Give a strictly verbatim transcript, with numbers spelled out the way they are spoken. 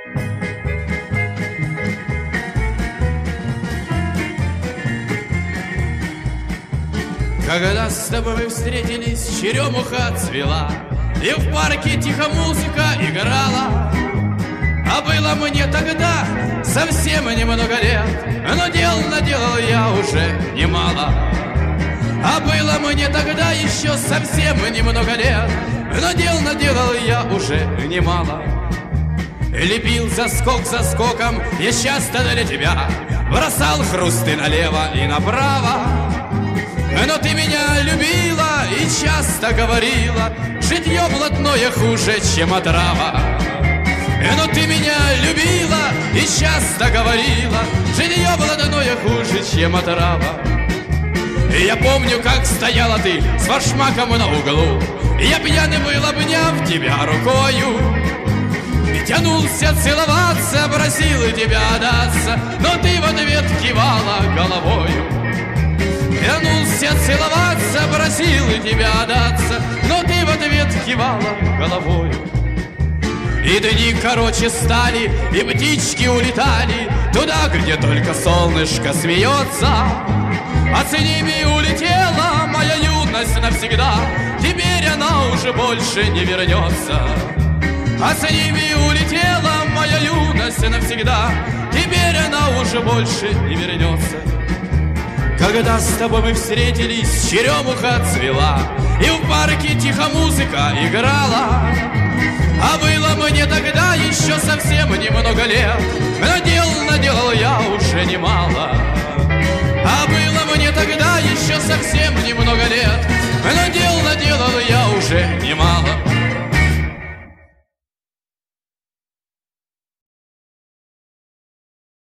Когда с тобой мы встретились, черемуха цвела, и в парке тихо музыка играла. А было мне тогда совсем немного лет, но дел наделал я уже немало. А было мне тогда еще совсем немного лет, но дел наделал я уже немало. Лепил заскок за скоком я часто для тебя, бросал хрусты налево и направо. Но ты меня любила и часто говорила, житье блатное хуже, чем отрава. Но ты меня любила и часто говорила, житье блатное хуже, чем отрава. И я помню, как стояла ты с башмаком на углу, и я пьяный был, обняв тебя рукою. И тянулся целоваться, просил тебя отдаться, но ты в ответ кивала головою. Тянулся целоваться, просил тебя отдаться, но ты в ответ кивала головою. И дни короче стали, и птички улетали туда, где только солнышко смеется. А с ними улетела моя юность навсегда, теперь она уже больше не вернется. А с ними улетела моя юность навсегда, теперь она уже больше не вернется. Когда с тобой мы встретились, черемуха цвела, и в парке тихо музыка играла. А было мне тогда еще совсем немного лет, но дел наделал я уже немало. А было мне тогда еще совсем немного лет, но дел наделал я уже немало.